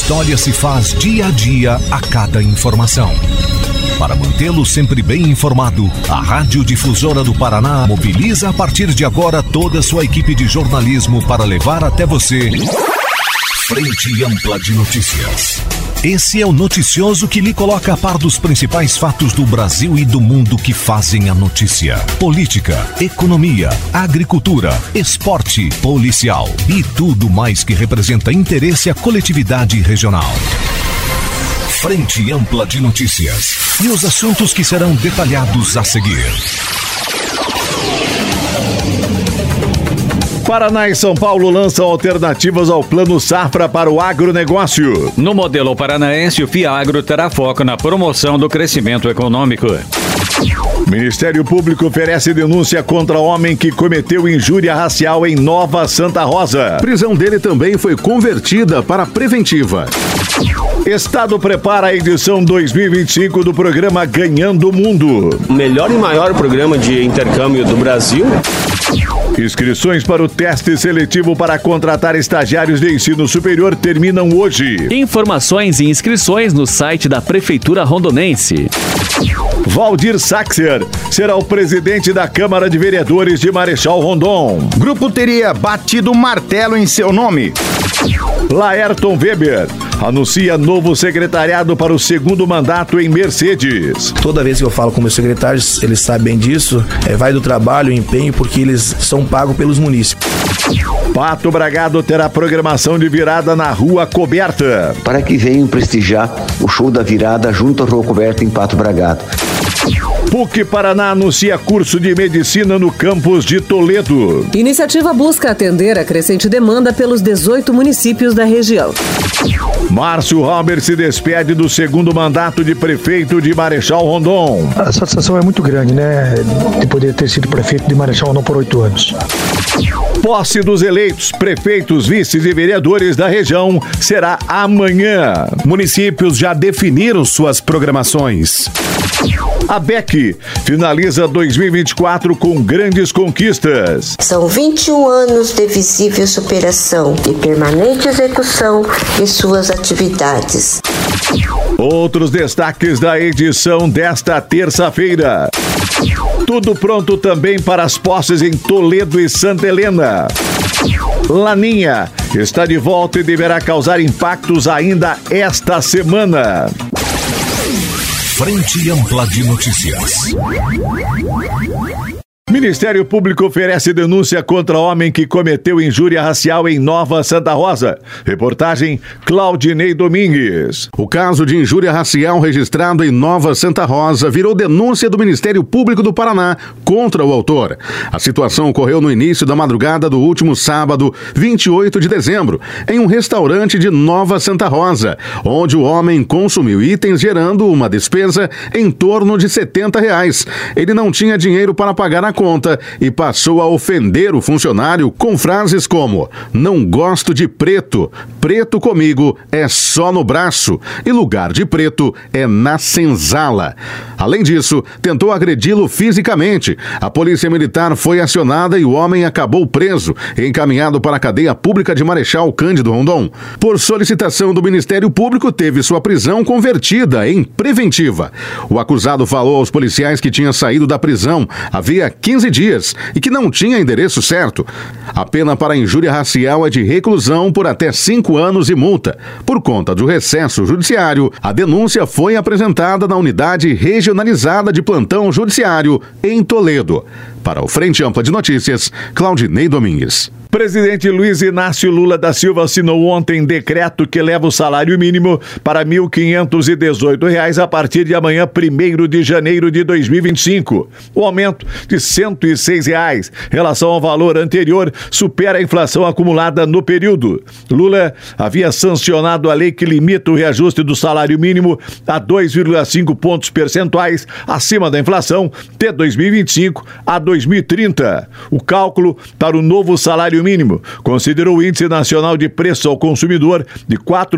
história se faz dia a dia a cada informação. Para mantê-lo sempre bem informado, a Rádio Difusora do Paraná mobiliza a partir de agora toda a sua equipe de jornalismo para levar até você Frente Ampla de Notícias. Esse é o noticioso que lhe coloca a par dos principais fatos do Brasil e do mundo que fazem a notícia. Política, economia, agricultura, esporte, policial e tudo mais que representa interesse à coletividade regional. Frente Ampla de Notícias e os assuntos que serão detalhados a seguir. Paraná e São Paulo lançam alternativas ao Plano Safra para o agronegócio. No modelo paranaense, o FIAGRO terá foco na promoção do crescimento econômico. Ministério Público oferece denúncia contra homem que cometeu injúria racial em Nova Santa Rosa. A prisão dele também foi convertida para preventiva. Estado prepara a edição 2025 do programa Ganhando o Mundo. O melhor e maior programa de intercâmbio do Brasil. Inscrições para o teste seletivo para contratar estagiários de ensino superior terminam hoje. Informações e inscrições no site da Prefeitura Rondonense. Valdir Saxer será o presidente da Câmara de Vereadores de Marechal Rondon. Grupo teria batido martelo em seu nome. Laerton Weber anuncia novo secretariado para o segundo mandato em Mercedes. Toda vez que eu falo com meus secretários, eles sabem disso, vai do trabalho, empenho, porque eles são pagos pelos munícipes. Pato Bragado terá programação de virada na Rua Coberta. Para que venham prestigiar o show da virada junto à Rua Coberta em Pato Bragado. PUC Paraná anuncia curso de medicina no campus de Toledo. Iniciativa busca atender a crescente demanda pelos 18 municípios da região. Márcio Halber se despede do segundo mandato de prefeito de Marechal Rondon. A satisfação é muito grande, né? De poder ter sido prefeito de Marechal Rondon por 8 anos. Posse dos eleitos, prefeitos, vices e vereadores da região será amanhã. Municípios já definiram suas programações. A BEC finaliza 2024 com grandes conquistas. São 21 anos de visível superação e permanente execução de suas atividades. Outros destaques da edição desta terça-feira. Tudo pronto também para as posses em Toledo e Santa Helena. Laninha está de volta e deverá causar impactos ainda esta semana. Frente Ampla de Notícias. Ministério Público oferece denúncia contra homem que cometeu injúria racial em Nova Santa Rosa. Reportagem Claudinei Domingues. O caso de injúria racial registrado em Nova Santa Rosa virou denúncia do Ministério Público do Paraná contra o autor. A situação ocorreu no início da madrugada do último sábado, 28 de dezembro, em um restaurante de Nova Santa Rosa, onde o homem consumiu itens gerando uma despesa em torno de R$70. Ele não tinha dinheiro para pagar a conta e passou a ofender o funcionário com frases como: não gosto de preto, preto comigo é só no braço e lugar de preto é na senzala. Além disso, tentou agredi-lo fisicamente. A polícia militar foi acionada e o homem acabou preso e encaminhado para a cadeia pública de Marechal Cândido Rondon. Por solicitação do Ministério Público, teve sua prisão convertida em preventiva. O acusado falou aos policiais que tinha saído da prisão havia 15 dias e que não tinha endereço certo. A pena para injúria racial é de reclusão por até 5 anos e multa. Por conta do recesso judiciário, a denúncia foi apresentada na Unidade Regionalizada de Plantão Judiciário em Toledo. Para o Frente Ampla de Notícias, Claudinei Domingues. Presidente Luiz Inácio Lula da Silva assinou ontem decreto que leva o salário mínimo para R$ 1.518 a partir de amanhã, 1º de janeiro de 2025. O aumento de R$ 106 em relação ao valor anterior supera a inflação acumulada no período. Lula havia sancionado a lei que limita o reajuste do salário mínimo a 2,5 pontos percentuais acima da inflação de 2025 a 2030. O cálculo para o novo salário mínimo considerou o Índice Nacional de Preço ao Consumidor de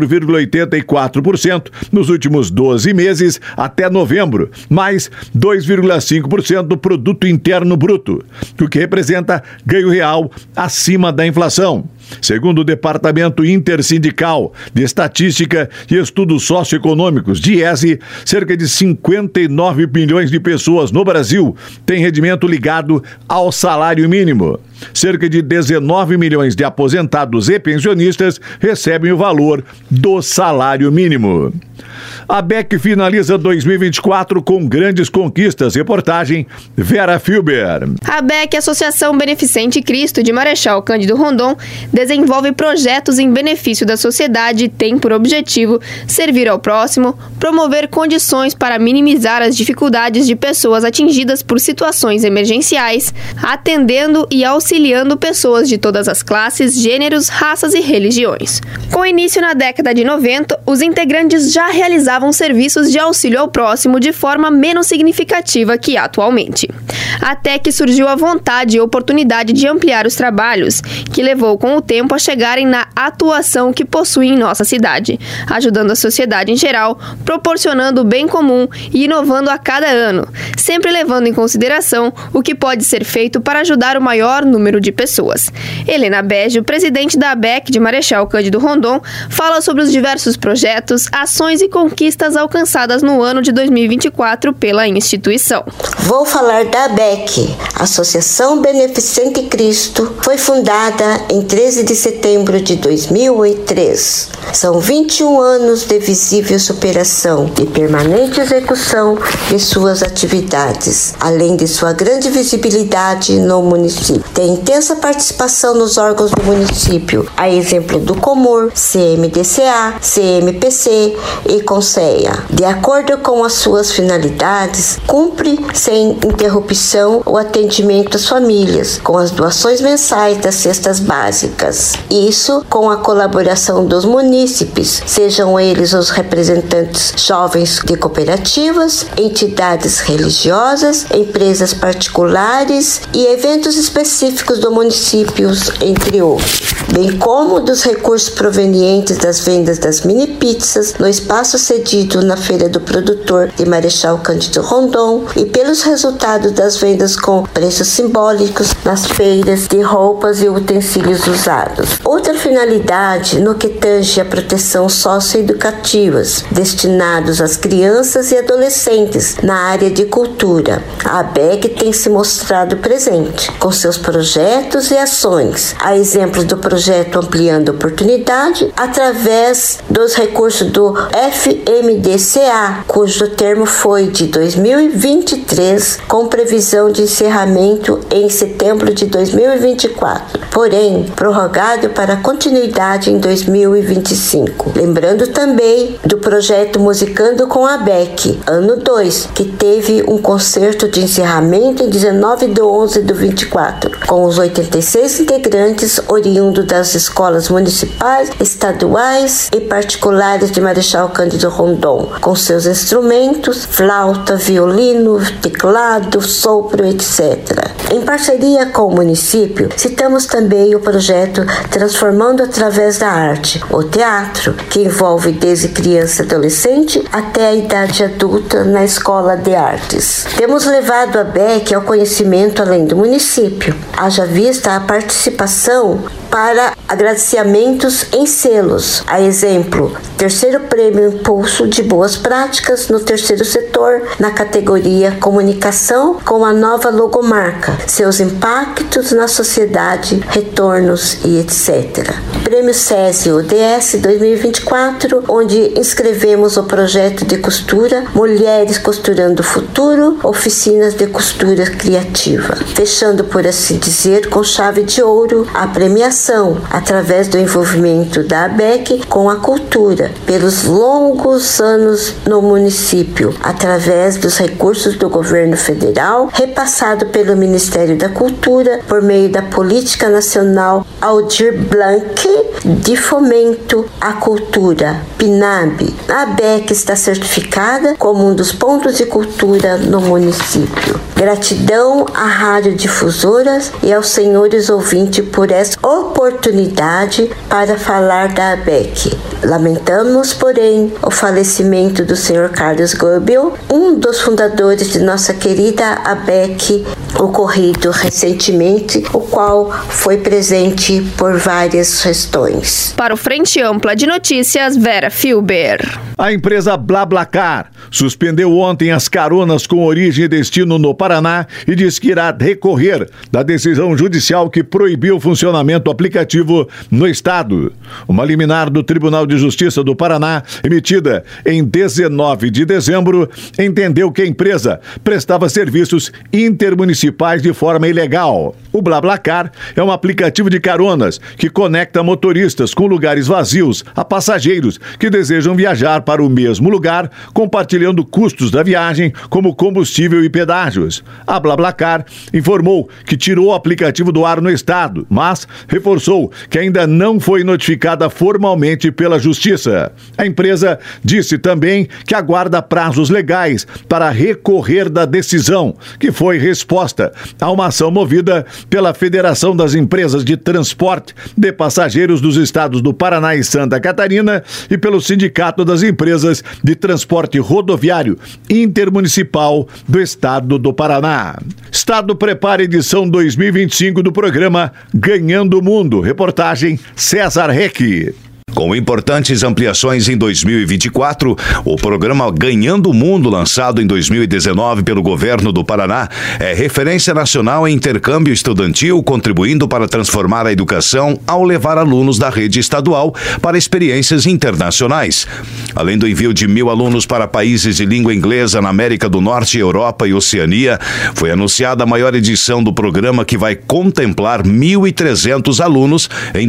4,84% nos últimos 12 meses até novembro, mais 2,5% do Produto Interno Bruto, o que representa ganho real acima da inflação. Segundo o Departamento Intersindical de Estatística e Estudos Socioeconômicos, DIESE, cerca de 59 milhões de pessoas no Brasil têm rendimento ligado ao salário mínimo. Cerca de 19 milhões de aposentados e pensionistas recebem o valor do salário mínimo. A ABEC finaliza 2024 com grandes conquistas. Reportagem Vera Filber. A ABEC, Associação Beneficente Cristo de Marechal Cândido Rondon, desenvolve projetos em benefício da sociedade e tem por objetivo servir ao próximo, promover condições para minimizar as dificuldades de pessoas atingidas por situações emergenciais, atendendo e auxiliando pessoas de todas as classes, gêneros, raças e religiões. Com início na década de 90, os integrantes já realizavam serviços de auxílio ao próximo de forma menos significativa que atualmente. Até que surgiu a vontade e oportunidade de ampliar os trabalhos, que levou com o tempo a chegarem na atuação que possuem em nossa cidade, ajudando a sociedade em geral, proporcionando o bem comum e inovando a cada ano, sempre levando em consideração o que pode ser feito para ajudar o maior número de pessoas. Helena Beggio, presidente da ABEC de Marechal Cândido Rondon, fala sobre os diversos projetos, ações e conquistas alcançadas no ano de 2024 pela instituição. Vou falar da ABEC, Associação Beneficente Cristo. Foi fundada em 13 de setembro de 2003. São 21 anos de visível superação e permanente execução de suas atividades, além de sua grande visibilidade no município. Tem intensa participação nos órgãos do município, a exemplo do Comur, CMDCA, CMPC e Conceia. De acordo com as suas finalidades, cumpre sem interrupção o atendimento às famílias, com as doações mensais das cestas básicas. Isso com a colaboração dos munícipes, sejam eles os representantes jovens de cooperativas, entidades religiosas, empresas particulares e eventos específicos do município, entre outros, bem como dos recursos provenientes das vendas das mini pizzas no espaço cedido na Feira do Produtor de Marechal Cândido Rondon e pelos resultados das vendas com preços simbólicos nas feiras de roupas e utensílios usados. Outra finalidade no que tange a proteção socioeducativas destinados às crianças e adolescentes na área de cultura. A ABEC tem se mostrado presente com seus projetos e ações, a exemplo do projeto Ampliando Oportunidade, através dos recursos do FMDCA, cujo termo foi de 2023, com previsão de encerramento em setembro de 2024, porém prorrogado para continuidade em 2025. Lembrando também do projeto Musicando com a ABEC, ano 2, que teve um concerto de encerramento em 19/11/24, com os 86 integrantes oriundos das escolas municipais, estaduais e particulares de Marechal Cândido Rondon, com seus instrumentos, flauta, violino, teclado, sopro, etc. Em parceria com o município, citamos também o projeto Transformando através da Arte, o teatro, que envolve desde criança e adolescente até a idade adulta na Escola de Artes. Temos levado a ABEC ao conhecimento além do município, haja vista a participação para agradecimentos em selos, a exemplo, terceiro prêmio Impulso de Boas Práticas no terceiro setor, na categoria Comunicação, com a nova logomarca, seus impactos na sociedade, retornos e etc. Prêmio SESI ODS 2024, onde inscrevemos o projeto de costura Mulheres Costurando o Futuro, oficinas de costura criativa, fechando, por assim dizer, com chave de ouro a premiação através do envolvimento da ABEC com a cultura, pelos longos anos no município, através dos recursos do governo federal, repassado pelo Ministério da Cultura, por meio da Política Nacional Aldir Blanc de Fomento à Cultura, PNAB. A ABEC está certificada como um dos pontos de cultura no município. Gratidão à Rádio Difusoras e aos senhores ouvintes por essa oportunidade para falar da ABEC. Lamentamos, porém, o falecimento do Sr. Carlos Goebel, um dos fundadores de nossa querida ABEC, ocorrido recentemente, o qual foi presente hoje por várias questões. Para o Frente Ampla de Notícias, Vera Filber. A empresa BlaBlaCar suspendeu ontem as caronas com origem e destino no Paraná e diz que irá recorrer da decisão judicial que proibiu o funcionamento do aplicativo no estado. Uma liminar do Tribunal de Justiça do Paraná, emitida em 19 de dezembro, entendeu que a empresa prestava serviços intermunicipais de forma ilegal. O BlaBlaCar é um aplicativo de caronas que conecta motoristas com lugares vazios a passageiros que desejam viajar para o mesmo lugar, compartilhando custos da viagem, como combustível e pedágios. A BlaBlaCar informou que tirou o aplicativo do ar no estado, mas reforçou que ainda não foi notificada formalmente pela Justiça. A empresa disse também que aguarda prazos legais para recorrer da decisão, que foi resposta a uma ação movida pela Federação das Empresas de Transporte de Passageiros dos estados do Paraná e Santa Catarina e pelo Sindicato das Empresas de Transporte Rodoviário Intermunicipal do estado do Paraná. Estado prepara a edição 2025 do programa Ganhando o Mundo. Reportagem César Reck. Com importantes ampliações em 2024, o programa Ganhando o Mundo, lançado em 2019 pelo governo do Paraná, é referência nacional em intercâmbio estudantil, contribuindo para transformar a educação ao levar alunos da rede estadual para experiências internacionais. Além do envio de 1.000 alunos para países de língua inglesa na América do Norte, Europa e Oceania, foi anunciada a maior edição do programa, que vai contemplar 1.300 alunos em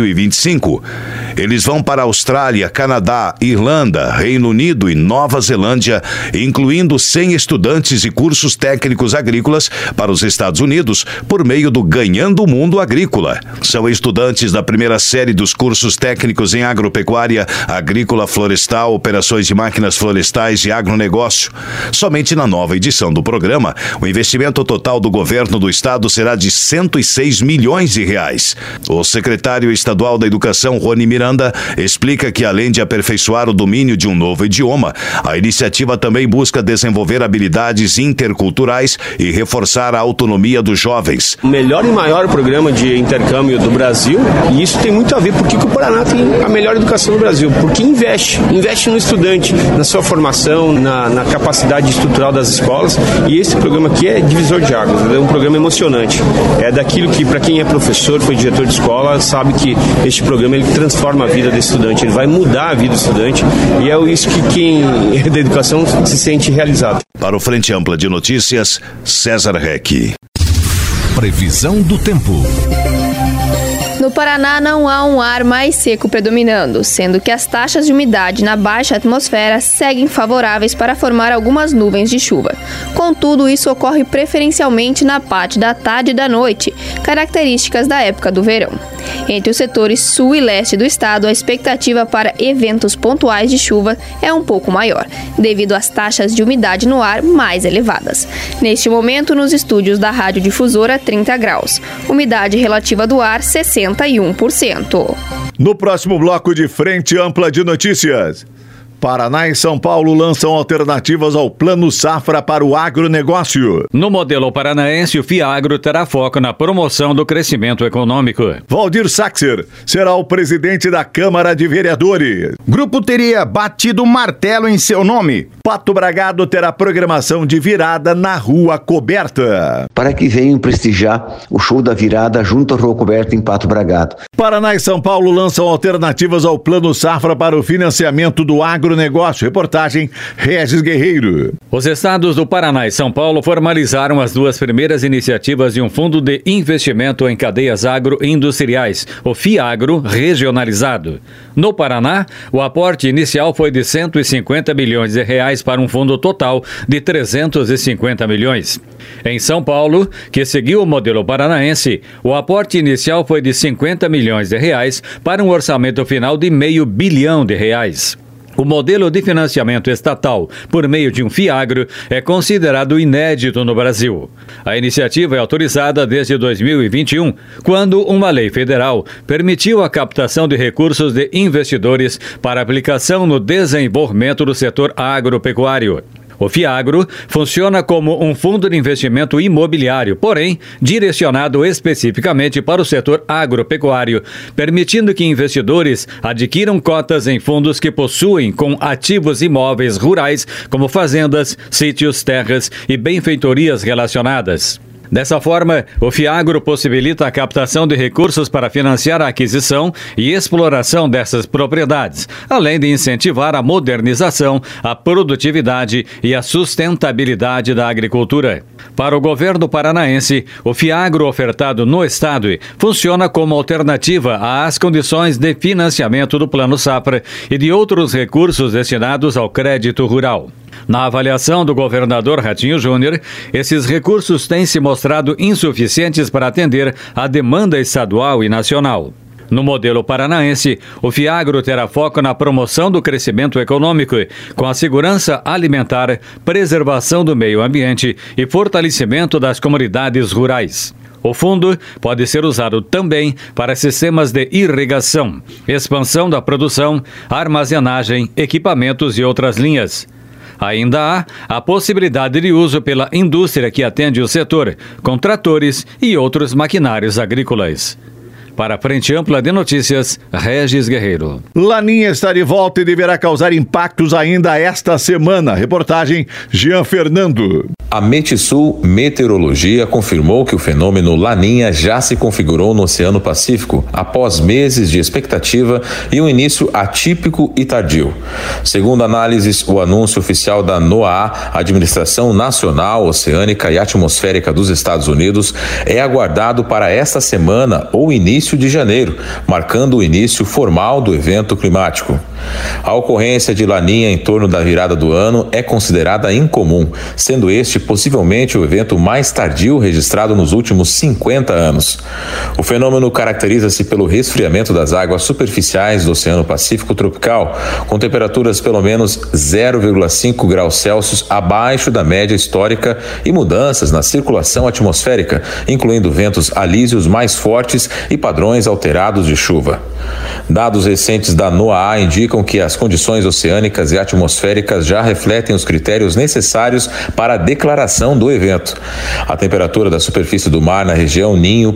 2025. Eles vão para a Austrália, Canadá, Irlanda, Reino Unido e Nova Zelândia, incluindo 100 estudantes e cursos técnicos agrícolas para os Estados Unidos, por meio do Ganhando o Mundo Agrícola. São estudantes da primeira série dos cursos técnicos em agropecuária, agrícola, florestal, operações de máquinas florestais e agronegócio. Somente na nova edição do programa, o investimento total do governo do estado será de 106 milhões de reais. O secretário estadual da Educação, Rony Miranda, explica que, além de aperfeiçoar o domínio de um novo idioma, a iniciativa também busca desenvolver habilidades interculturais e reforçar a autonomia dos jovens. O melhor e maior programa de intercâmbio do Brasil, e isso tem muito a ver porque o Paraná tem a melhor educação do Brasil, porque investe no estudante, na sua formação, na capacidade estrutural das escolas, e esse programa aqui é divisor de águas, é um programa emocionante. É daquilo que, para quem é professor, foi diretor de escola, sabe que este programa ele transforma a vida do estudante, ele vai mudar a vida do estudante, e é isso que quem é da educação se sente realizado. Para o Frente Ampla de Notícias, César Reck. Previsão do tempo. No Paraná não há um ar mais seco predominando, sendo que as taxas de umidade na baixa atmosfera seguem favoráveis para formar algumas nuvens de chuva. Contudo, isso ocorre preferencialmente na parte da tarde e da noite, características da época do verão. Entre os setores sul e leste do estado, a expectativa para eventos pontuais de chuva é um pouco maior, devido às taxas de umidade no ar mais elevadas. Neste momento, nos estúdios da Rádio Difusora, 30 graus. Umidade relativa do ar, 61%. No próximo bloco de Frente Ampla de Notícias, Paraná e São Paulo lançam alternativas ao Plano Safra para o agronegócio. No modelo paranaense, o FIAGRO terá foco na promoção do crescimento econômico. Valdir Saxer será o presidente da Câmara de Vereadores. Grupo teria batido martelo em seu nome. Pato Bragado terá programação de virada na Rua Coberta. Para que venham prestigiar o show da virada junto à Rua Coberta em Pato Bragado. Paraná e São Paulo lançam alternativas ao Plano Safra para o financiamento do agronegócio. Reportagem Regis Guerreiro. Os estados do Paraná e São Paulo formalizaram as duas primeiras iniciativas de um fundo de investimento em cadeias agroindustriais, o FIAGRO regionalizado. No Paraná, o aporte inicial foi de 150 milhões de reais para um fundo total de 350 milhões. Em São Paulo, que seguiu o modelo paranaense, o aporte inicial foi de 50 milhões de reais para um orçamento final de R$500 bilhão. O modelo de financiamento estatal por meio de um FIAGRO é considerado inédito no Brasil. A iniciativa é autorizada desde 2021, quando uma lei federal permitiu a captação de recursos de investidores para aplicação no desenvolvimento do setor agropecuário. O FIAGRO funciona como um fundo de investimento imobiliário, porém direcionado especificamente para o setor agropecuário, permitindo que investidores adquiram cotas em fundos que possuem com ativos imóveis rurais, como fazendas, sítios, terras e benfeitorias relacionadas. Dessa forma, o FIAGRO possibilita a captação de recursos para financiar a aquisição e exploração dessas propriedades, além de incentivar a modernização, a produtividade e a sustentabilidade da agricultura. Para o governo paranaense, o FIAGRO ofertado no estado funciona como alternativa às condições de financiamento do Plano Safra e de outros recursos destinados ao crédito rural. Na avaliação do governador Ratinho Júnior, esses recursos têm se mostrado insuficientes para atender à demanda estadual e nacional. No modelo paranaense, o FIAGRO terá foco na promoção do crescimento econômico, com a segurança alimentar, preservação do meio ambiente e fortalecimento das comunidades rurais. O fundo pode ser usado também para sistemas de irrigação, expansão da produção, armazenagem, equipamentos e outras linhas. Ainda há a possibilidade de uso pela indústria que atende o setor, com tratores e outros maquinários agrícolas. Para a Frente Ampla de Notícias, Regis Guerreiro. Laninha está de volta e deverá causar impactos ainda esta semana. Reportagem Jean Fernando. A Metsul Meteorologia confirmou que o fenômeno Laninha já se configurou no Oceano Pacífico após meses de expectativa e um início atípico e tardio. Segundo análises, o anúncio oficial da NOAA, Administração Nacional Oceânica e Atmosférica dos Estados Unidos, é aguardado para esta semana ou início de janeiro, marcando o início formal do evento climático. A ocorrência de Laninha em torno da virada do ano é considerada incomum, sendo este possivelmente o evento mais tardio registrado nos últimos 50 anos. O fenômeno caracteriza-se pelo resfriamento das águas superficiais do Oceano Pacífico tropical, com temperaturas pelo menos 0,5 graus Celsius abaixo da média histórica e mudanças na circulação atmosférica, incluindo ventos alísios mais fortes e padrões alterados de chuva. Dados recentes da NOAA indicam que as condições oceânicas e atmosféricas já refletem os critérios necessários para a declaração do evento. A temperatura da superfície do mar na região Ninho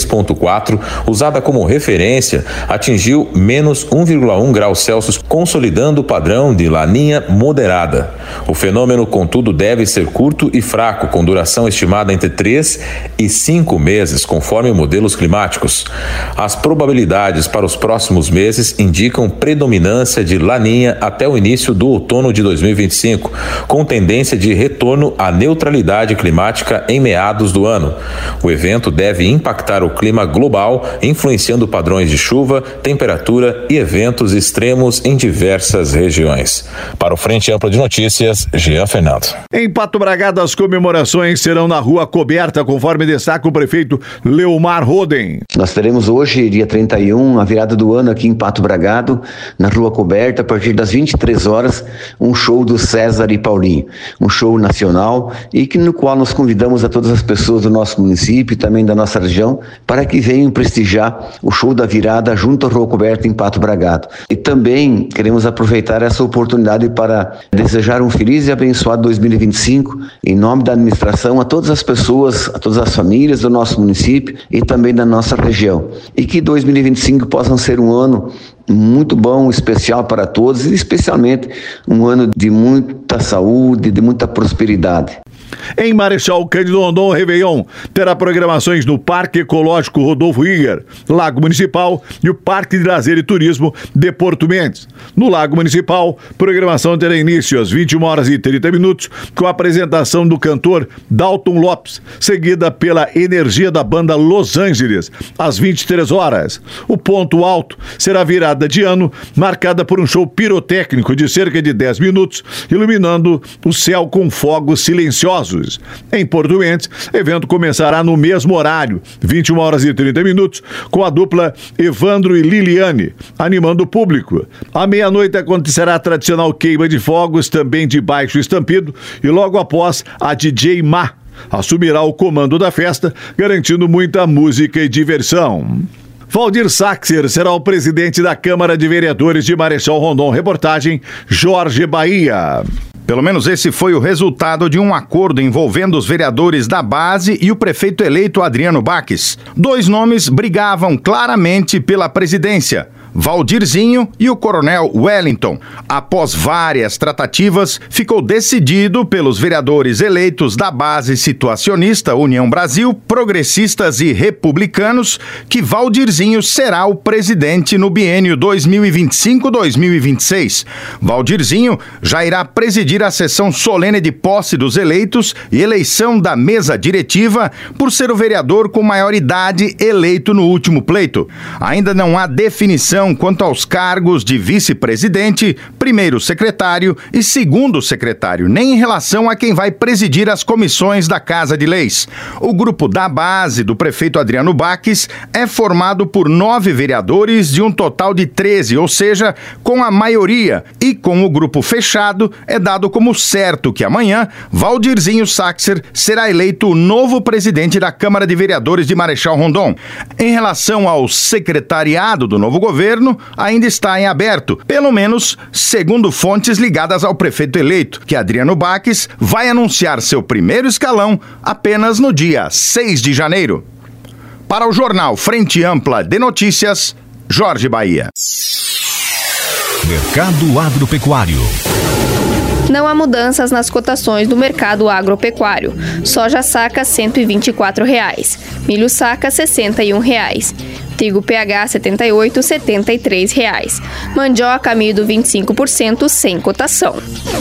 3.4, usada como referência, atingiu menos 1,1 graus Celsius, consolidando o padrão de Laninha moderada. O fenômeno, contudo, deve ser curto e fraco, com duração estimada entre 3 e 5 meses, conforme modelos climáticos. As probabilidades para os próximos meses indicam predominância de Laninha até o início do outono de 2025, com tendência de retorno à neutralidade climática em meados do ano. O evento deve impactar o clima global, influenciando padrões de chuva, temperatura e eventos extremos em diversas regiões. Para o Frente Ampla de Notícias, Jean Fernando. Em Pato Bragado, as comemorações serão na Rua Coberta, conforme destaca o prefeito Leomar Roden. Nós teremos hoje, dia 31, a virada do ano aqui em Pato Bragado, na Rua Coberta, a partir das 23 horas, um show do César e Paulinho, um show nacional e no qual nós convidamos a todas as pessoas do nosso município e também da nossa região para que venham prestigiar o show da virada junto à Rua Coberta em Pato Bragado. E também queremos aproveitar essa oportunidade para desejar um feliz e abençoado 2025 em nome da administração a todas as pessoas, a todas as famílias do nosso município e também da nossa região. E que 2025 possam ser um ano muito bom, especial para todos e especialmente um ano de muita saúde, de muita prosperidade. Em Marechal Cândido Rondon, Réveillon terá programações no Parque Ecológico Rodolfo Iger, Lago Municipal e o Parque de Lazer e Turismo de Porto Mendes. No Lago Municipal, programação terá início às 21 horas e 30 minutos com a apresentação do cantor Dalton Lopes, seguida pela energia da banda Los Angeles, às 23 horas. O ponto alto será a virada de ano, marcada por um show pirotécnico de cerca de 10 minutos, iluminando o céu com fogos silenciosos. Em Porto Mendes, evento começará no mesmo horário, 21 horas e 30 minutos, com a dupla Evandro e Liliane, animando o público. À meia-noite acontecerá a tradicional queima de fogos, também de baixo estampido, e logo após, a DJ Má assumirá o comando da festa, garantindo muita música e diversão. Valdir Saxer será o presidente da Câmara de Vereadores de Marechal Rondon. Reportagem Jorge Bahia. Pelo menos esse foi o resultado de um acordo envolvendo os vereadores da base e o prefeito eleito Adriano Baques. 2 nomes brigavam claramente pela presidência: Valdirzinho e o coronel Wellington. Após várias tratativas, ficou decidido pelos vereadores eleitos da base situacionista União Brasil, progressistas e republicanos que Valdirzinho será o presidente no biênio 2025-2026. Valdirzinho já irá presidir a sessão solene de posse dos eleitos e eleição da mesa diretiva por ser o vereador com maior idade eleito no último pleito. Ainda não há definição quanto aos cargos de vice-presidente, primeiro secretário e segundo secretário, nem em relação a quem vai presidir as comissões da Casa de Leis. O grupo da base do prefeito Adriano Baques é formado por 9 vereadores de um total de 13, ou seja, com a maioria, e com o grupo fechado é dado como certo que amanhã Valdirzinho Saxer será eleito o novo presidente da Câmara de Vereadores de Marechal Rondon. Em relação ao secretariado do novo governo, ainda está em aberto, pelo menos segundo fontes ligadas ao prefeito eleito, que Adriano Baques vai anunciar seu primeiro escalão apenas no dia 6 de janeiro. Para o jornal Frente Ampla de Notícias, Jorge Bahia. Mercado Agropecuário. Não há mudanças nas cotações do mercado agropecuário. Soja saca R$ 124,00. Milho saca R$ 61,00. Trigo PH 78, R$ 73,00. Mandioca amido 25% sem cotação.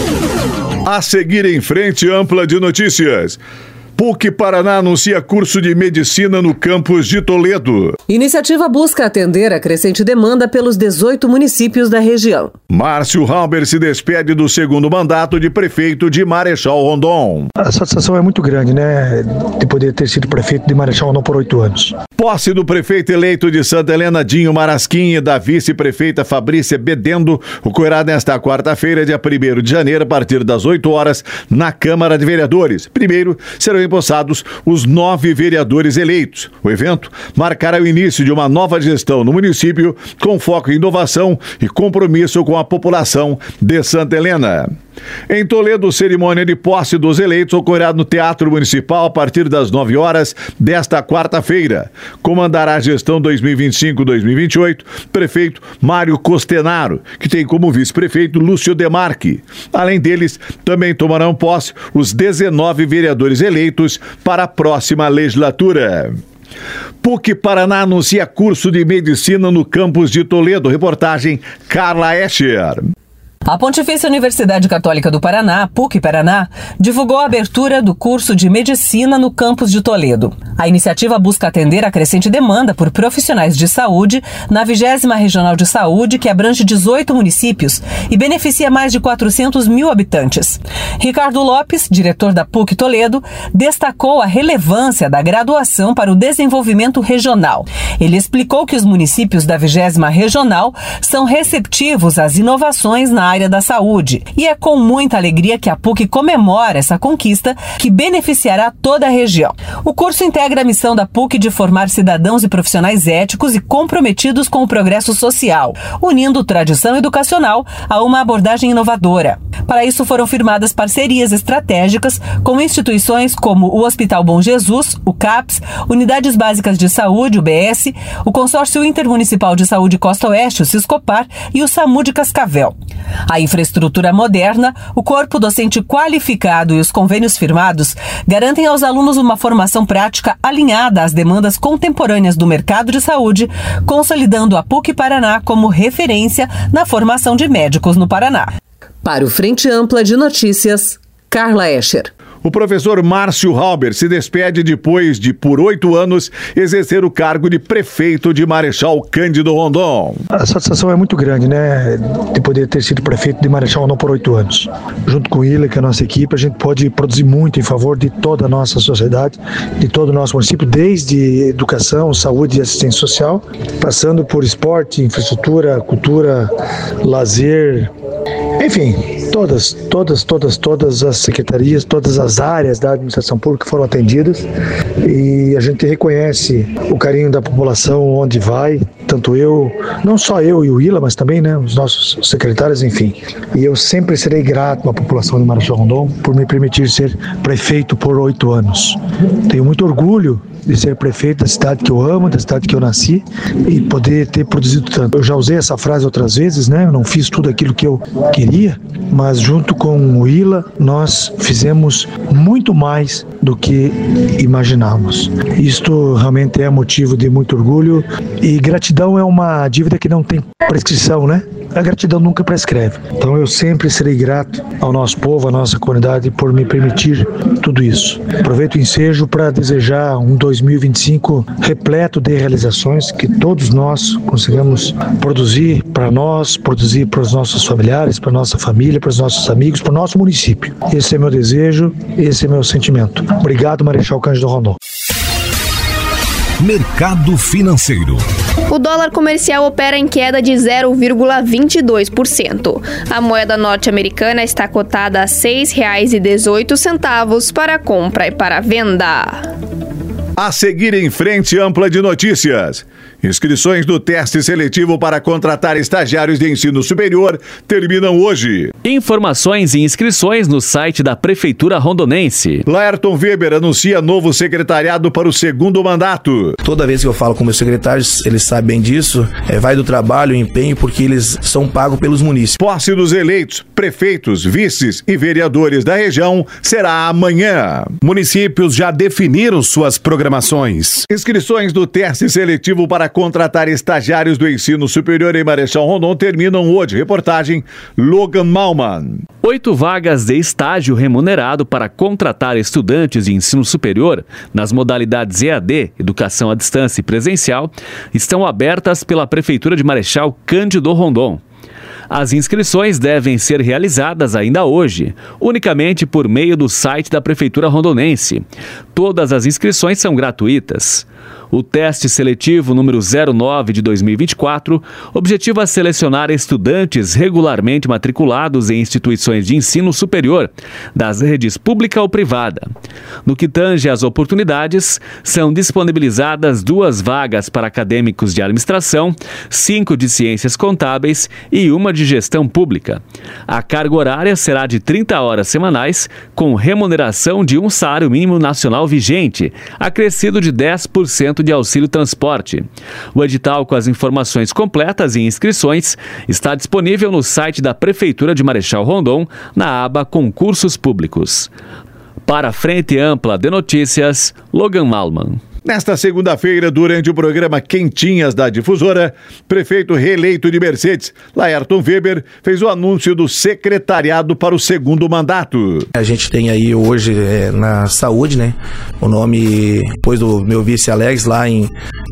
A seguir em Frente Ampla de Notícias. PUC Paraná anuncia curso de medicina no campus de Toledo. Iniciativa busca atender a crescente demanda pelos 18 municípios da região. Márcio Halber se despede do segundo mandato de prefeito de Marechal Rondon. A satisfação é muito grande, né? De poder ter sido prefeito de Marechal Rondon por 8 anos. Posse do prefeito eleito de Santa Helena, Dinho Marasquim, e da vice-prefeita Fabrícia Bedendo ocorrerá nesta quarta-feira, dia 1º de janeiro, a partir das 8 horas, na Câmara de Vereadores. Primeiro, serão empossados os 9 vereadores eleitos. O evento marcará o início de uma nova gestão no município, com foco em inovação e compromisso com a população de Santa Helena. Em Toledo, cerimônia de posse dos eleitos ocorrerá no Teatro Municipal a partir das 9 horas desta quarta-feira. Comandará a gestão 2025-2028, prefeito Mário Costenaro, que tem como vice-prefeito Lúcio Demarque. Além deles, também tomarão posse os 19 vereadores eleitos para a próxima legislatura. PUC Paraná anuncia curso de medicina no campus de Toledo. Reportagem Carla Escher. A Pontifícia Universidade Católica do Paraná, PUC Paraná, divulgou a abertura do curso de Medicina no campus de Toledo. A iniciativa busca atender a crescente demanda por profissionais de saúde na 20ª Regional de Saúde, que abrange 18 municípios e beneficia mais de 400 mil habitantes. Ricardo Lopes, diretor da PUC Toledo, destacou a relevância da graduação para o desenvolvimento regional. Ele explicou que os municípios da 20ª Regional são receptivos às inovações na área da saúde, e é com muita alegria que a PUC comemora essa conquista que beneficiará toda a região. O curso integra a missão da PUC de formar cidadãos e profissionais éticos e comprometidos com o progresso social, unindo tradição educacional a uma abordagem inovadora. Para isso foram firmadas parcerias estratégicas com instituições como o Hospital Bom Jesus, o CAPS, Unidades Básicas de Saúde, UBS, o Consórcio Intermunicipal de Saúde Costa Oeste, o Siscopar, e o SAMU de Cascavel. A infraestrutura moderna, o corpo docente qualificado e os convênios firmados garantem aos alunos uma formação prática alinhada às demandas contemporâneas do mercado de saúde, consolidando a PUC Paraná como referência na formação de médicos no Paraná. Para o Frente Ampla de Notícias, Carla Escher. O professor Márcio Halber se despede depois de, por 8 anos, exercer o cargo de prefeito de Marechal Cândido Rondon. A satisfação é muito grande, né? De poder ter sido prefeito de Marechal Rondon por 8 anos. Junto com ele, com a nossa equipe, a gente pode produzir muito em favor de toda a nossa sociedade, de todo o nosso município, desde educação, saúde e assistência social, passando por esporte, infraestrutura, cultura, lazer, enfim, todas as secretarias, todas as áreas da administração pública foram atendidas, e a gente reconhece o carinho da população onde vai, tanto eu, não só eu e o Willa, mas também, né, os nossos secretários, enfim. E eu sempre serei grato à população de Marechal Rondon por me permitir ser prefeito por 8 anos. Tenho muito orgulho de ser prefeito da cidade que eu amo, da cidade que eu nasci, e poder ter produzido tanto. Eu já usei essa frase outras vezes, né? Eu não fiz tudo aquilo que eu queria, mas junto com o Willa, nós fizemos muito mais do que imaginávamos. Isto realmente é motivo de muito orgulho, e gratidão é uma dívida que não tem prescrição, né? A gratidão nunca prescreve. Então eu sempre serei grato ao nosso povo, à nossa comunidade, por me permitir tudo isso. Aproveito o ensejo para desejar um 2025 repleto de realizações, que todos nós consigamos produzir para nós, produzir para os nossos familiares, para a nossa família, para os nossos amigos, para o nosso município. Esse é meu desejo, esse é meu sentimento. Obrigado, Marechal Cândido Rondon. Mercado financeiro. O dólar comercial opera em queda de 0,22%. A moeda norte-americana está cotada a R$ 6,18 para compra e para venda. A seguir em frente ampla de notícias. Inscrições do teste seletivo para contratar estagiários de ensino superior terminam hoje. Informações e inscrições no site da Prefeitura Rondonense. Laerton Weber anuncia novo secretariado para o segundo mandato. Toda vez que eu falo com meus secretários, eles sabem disso, vai do trabalho, empenho, porque eles são pagos pelos munícipes. Posse dos eleitos, prefeitos, vices e vereadores da região será amanhã. Municípios já definiram suas programações. Inscrições do teste seletivo para contratar estagiários do ensino superior em Marechal Rondon terminam hoje. Reportagem Logan Malman. 8 vagas de estágio remunerado para contratar estudantes de ensino superior nas modalidades EAD, Educação à Distância e Presencial, estão abertas pela Prefeitura de Marechal Cândido Rondon. As inscrições devem ser realizadas ainda hoje, unicamente por meio do site da Prefeitura Rondonense. Todas as inscrições são gratuitas. O teste seletivo número 09 de 2024 objetiva selecionar estudantes regularmente matriculados em instituições de ensino superior, das redes pública ou privada. No que tange às oportunidades, são disponibilizadas 2 vagas para acadêmicos de administração, 5 de ciências contábeis e 1 de gestão pública. A carga horária será de 30 horas semanais, com remuneração de um salário mínimo nacional vigente, acrescido de 10% de auxílio transporte. O edital com as informações completas e inscrições está disponível no site da Prefeitura de Marechal Rondon, na aba Concursos Públicos. Para a Frente Ampla de Notícias, Logan Malman. Nesta segunda-feira, durante o programa Quentinhas da Difusora, prefeito reeleito de Mercedes, Laerton Weber, fez o anúncio do secretariado para o segundo mandato. A gente tem aí hoje na saúde, né, o nome, depois do meu vice Alex, lá em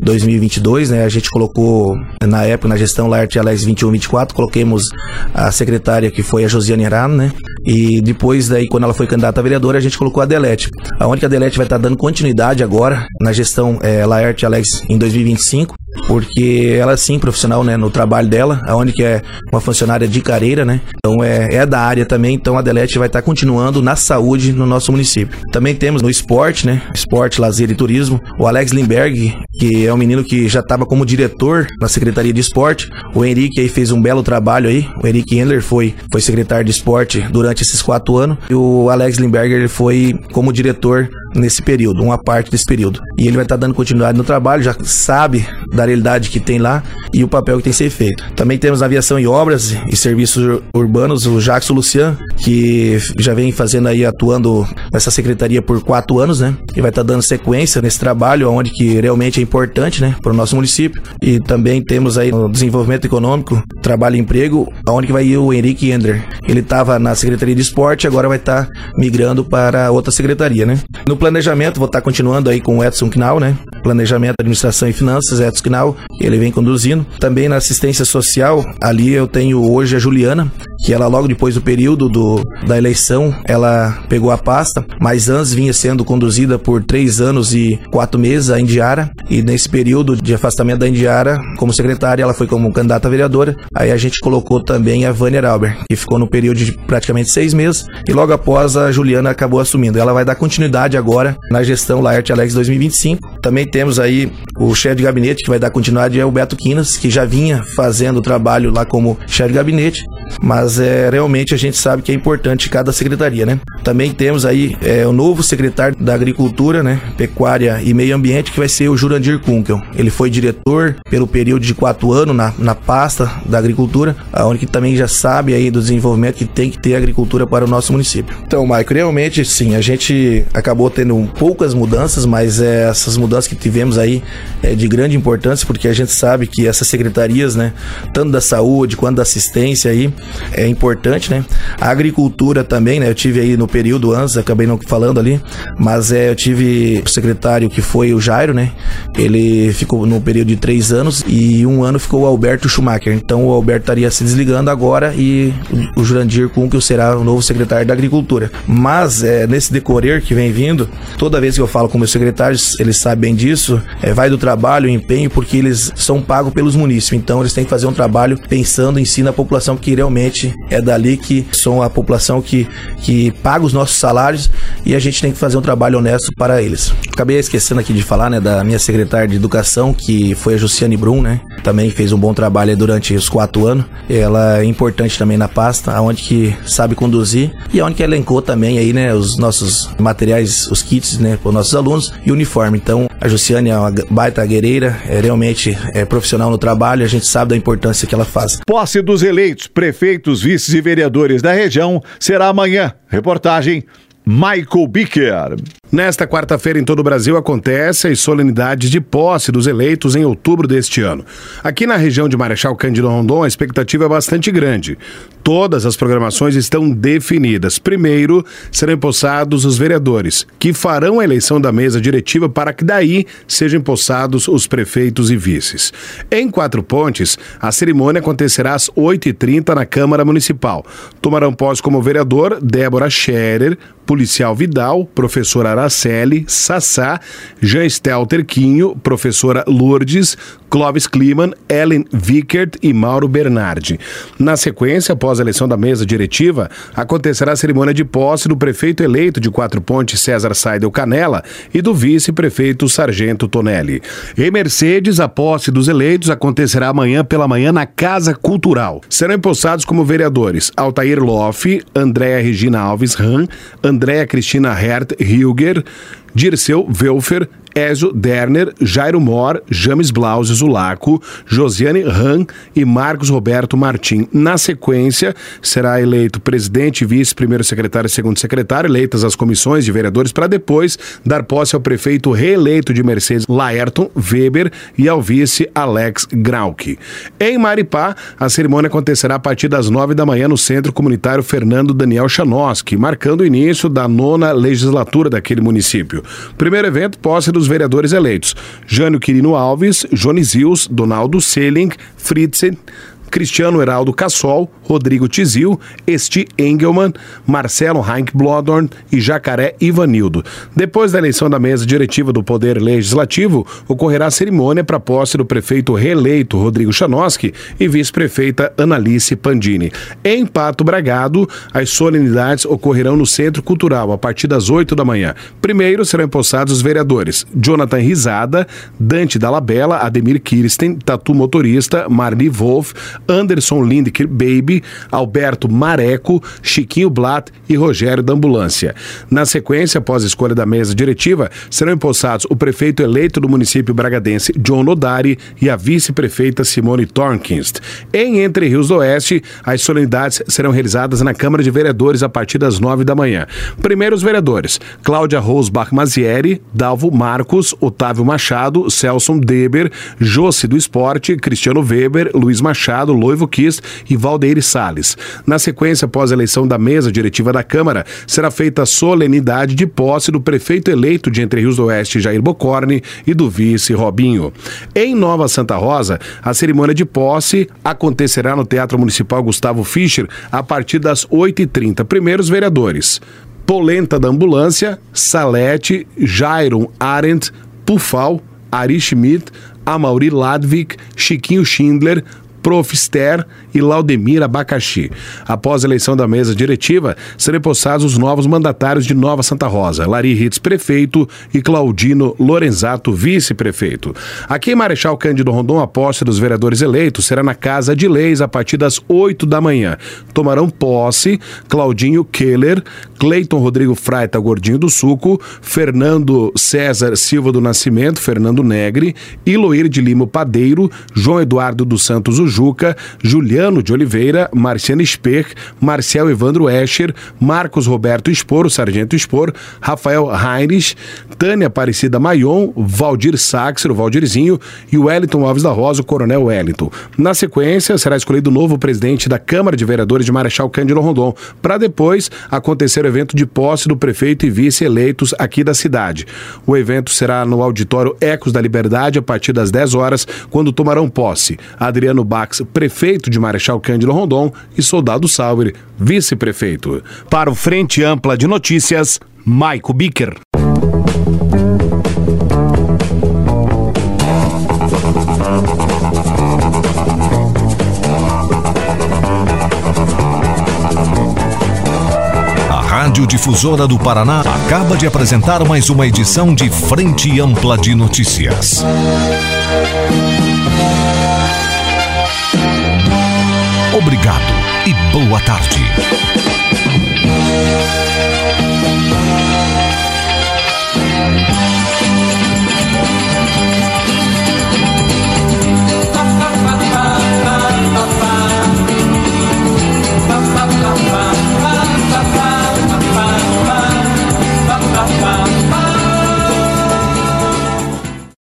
2022, né, a gente colocou, na época, na gestão Laerte Alex 21-24, coloquemos a secretária que foi a Josiane Herano, né, e depois daí, quando ela foi candidata a vereadora, a gente colocou a Delete. Aonde que a Delete vai estar dando continuidade agora na gestão Laerte Alex em 2025, porque ela sim profissional, né, no trabalho dela, aonde que é uma funcionária de carreira, né, então é da área também, então a Delete vai estar continuando na saúde no nosso município. Também temos no esporte, né, esporte, lazer e turismo, o Alex Lindberg, que é um menino que já estava como diretor na Secretaria de Esporte, o Henrique aí fez um belo trabalho aí, o Henrique Endler foi secretário de esporte durante esses 4 anos, e o Alex Lindberger ele foi como diretor nesse período, uma parte desse período. E ele vai estar dando continuidade no trabalho, já sabe da realidade que tem lá e o papel que tem que ser feito. Também temos na aviação e obras e serviços urbanos o Jackson Lucian, que já vem fazendo aí, atuando nessa secretaria por 4 anos, né? E vai estar dando sequência nesse trabalho, onde que realmente é importante, né, para o nosso município. E também temos aí o desenvolvimento econômico, trabalho e emprego, onde que vai ir o Henrique Endler. Ele estava na Secretaria de Esporte, agora vai estar migrando para outra secretaria, né? No planejamento, vou estar continuando aí com o Edson Knau, né? Planejamento, Administração e Finanças, Edson Knau, ele vem conduzindo. Também na assistência social, ali eu tenho hoje a Juliana, que ela logo depois do período da eleição, ela pegou a pasta, mas antes vinha sendo conduzida por 3 anos e 4 meses a Indiara, e nesse período de afastamento da Indiara, como secretária, ela foi como candidata a vereadora, aí a gente colocou também a Vânia Alber, que ficou no período de praticamente 6 meses, e logo após a Juliana acabou assumindo. Ela vai dar continuidade agora na gestão Laerte Alex 2025. Também temos aí o chefe de gabinete que vai dar continuidade, é o Beto Quinas, que já vinha fazendo o trabalho lá como chefe de gabinete, mas realmente a gente sabe que é importante cada secretaria, né? Também temos aí o novo secretário da Agricultura, né, Pecuária e Meio Ambiente, que vai ser o Jurandir Kunkel. Ele foi diretor pelo período de 4 anos na pasta da Agricultura, onde também já sabe aí do desenvolvimento que tem que ter agricultura para o nosso município. Então, Maico, realmente sim, a gente acabou tendo poucas mudanças, mas essas mudanças que tivemos aí é de grande importância, porque a gente sabe que essas secretarias, né, tanto da saúde quanto da assistência aí, é importante, né? A agricultura também, né? Eu tive aí no período antes, acabei não falando ali, mas eu tive o secretário que foi o Jairo, né? Ele ficou no período de 3 anos e 1 ano ficou o Alberto Schumacher. Então o Alberto estaria se desligando agora e o Jurandir Kunkel será o novo secretário da Agricultura. Mas nesse decorrer que vem vindo, toda vez que eu falo com meus secretários, eles sabem disso, vai do trabalho, empenho, porque eles são pagos pelos munícipes. Então eles têm que fazer um trabalho pensando em si na população, que realmente é dali que são a população que paga os nossos salários, e a gente tem que fazer um trabalho honesto para eles. Acabei esquecendo aqui de falar, né, da minha secretária de Educação, que foi a Jussiane Brum, né? Também fez um bom trabalho aí durante os 4 anos. Ela é importante também na pasta, aonde que sabe conduzir e aonde que elencou também aí, né, os nossos materiais, os kits, né, para os nossos alunos e uniforme. Então, a Jussiane é uma baita guerreira, realmente é profissional no trabalho, a gente sabe da importância que ela faz. Posse dos eleitos prefeitos, vices e vereadores da região será amanhã. Reportagem Michael Bicker. Nesta quarta-feira, em todo o Brasil, acontece as solenidades de posse dos eleitos em outubro deste ano. Aqui na região de Marechal Cândido Rondon, a expectativa é bastante grande. Todas as programações estão definidas. Primeiro, serão empossados os vereadores, que farão a eleição da mesa diretiva para que daí sejam empossados os prefeitos e vices. Em Quatro Pontes, a cerimônia acontecerá às 8h30 na Câmara Municipal. Tomarão posse como vereador Débora Scherer, Policial Vidal, professora Araceli, Sassá, Jean Stelter Quinho, professora Lourdes, Clóvis Kliman, Ellen Vickert e Mauro Bernardi. Na sequência, após a eleição da mesa diretiva, acontecerá a cerimônia de posse do prefeito eleito de Quatro Pontes, César Saidel Canella, e do vice-prefeito Sargento Tonelli. Em Mercedes, a posse dos eleitos acontecerá amanhã pela manhã na Casa Cultural. Serão empossados como vereadores Altair Loff, Andréa Regina Alves Ram, Andréa Cristina Hert Hilger, Dirceu Welfer, Ézio Derner, Jairo Mor, James Blause Zulaco, Josiane Ram e Marcos Roberto Martim. Na sequência, será eleito presidente, vice, primeiro secretário e segundo secretário, eleitas as comissões de vereadores, para depois dar posse ao prefeito reeleito de Mercedes, Laerton Weber, e ao vice, Alex Grauck. Em Maripá, a cerimônia acontecerá a partir das 9 da manhã no Centro Comunitário Fernando Daniel Chanoski, marcando o início da 9ª legislatura daquele município. Primeiro evento, posse dos vereadores eleitos: Jânio Quirino Alves, Jones Rios, Donaldo Selling, Fritzen, Cristiano Heraldo Cassol, Rodrigo Tizil, Esti Engelmann, Marcelo Heinck Blodorn e Jacaré Ivanildo. Depois da eleição da mesa diretiva do Poder Legislativo, ocorrerá a cerimônia para a posse do prefeito reeleito Rodrigo Chanoski e vice-prefeita Analice Pandini. Em Pato Bragado, as solenidades ocorrerão no Centro Cultural a partir das 8 da manhã. Primeiro serão empossados os vereadores Jonathan Risada, Dante Dallabella, Ademir Kirsten, Tatu Motorista, Marli Wolf, Anderson Lindker Baby, Alberto Mareco, Chiquinho Blatt e Rogério da Ambulância. Na sequência, após a escolha da mesa diretiva, serão empossados o prefeito eleito do município bragadense, John Nodari, e a vice-prefeita Simone Tornquist. Em Entre Rios do Oeste, as solenidades serão realizadas na Câmara de Vereadores a partir das 9 da manhã. Primeiro os vereadores: Cláudia Rosbach Mazieri, Dalvo Marcos, Otávio Machado, Celson Deber, Jossi do Esporte, Cristiano Weber, Luiz Machado, Loivo Kist e Valdeir Salles. Na sequência, após a eleição da mesa diretiva da Câmara, será feita a solenidade de posse do prefeito eleito de Entre Rios do Oeste, Jair Bocorne, e do vice, Robinho. Em Nova Santa Rosa, a cerimônia de posse acontecerá no Teatro Municipal Gustavo Fischer a partir das 8h30. Primeiros vereadores: Polenta da Ambulância, Salete, Jairon Arendt, Pufal, Ari Schmidt, Amaury Ladvik, Chiquinho Schindler, Profister e Laudemir Abacaxi. Após a eleição da mesa diretiva, serão possados os novos mandatários de Nova Santa Rosa, Lari Ritz, prefeito, e Claudino Lorenzato, vice-prefeito. Aqui em Marechal Cândido Rondon, a posse dos vereadores eleitos será na Casa de Leis a partir das 8 da manhã. Tomarão posse Claudinho Keller, Cleiton Rodrigo Fraita Gordinho do Suco, Fernando César Silva do Nascimento, Fernando Negri, Iloir de Lima Padeiro, João Eduardo dos Santos Ujuca, Juliano de Oliveira, Marciano Speck, Marcel Evandro Escher, Marcos Roberto Expor, o Sargento Expor, Rafael Heinrich, Tânia Aparecida Maion, Valdir Saxer, o Valdirzinho, e Wellington Alves da Rosa, o Coronel Wellington. Na sequência, será escolhido o novo presidente da Câmara de Vereadores de Marechal Cândido Rondon, para depois acontecer o evento de posse do prefeito e vice eleitos aqui da cidade. O evento será no auditório Ecos da Liberdade a partir das 10 horas, quando tomarão posse Adriano Bax, prefeito de Marechal Cândido Rondon, e Soldado Sauer, vice-prefeito. Para o Frente Ampla de Notícias, Maico Bicker. Radiodifusora do Paraná acaba de apresentar mais uma edição de Frente Ampla de Notícias. Obrigado e boa tarde.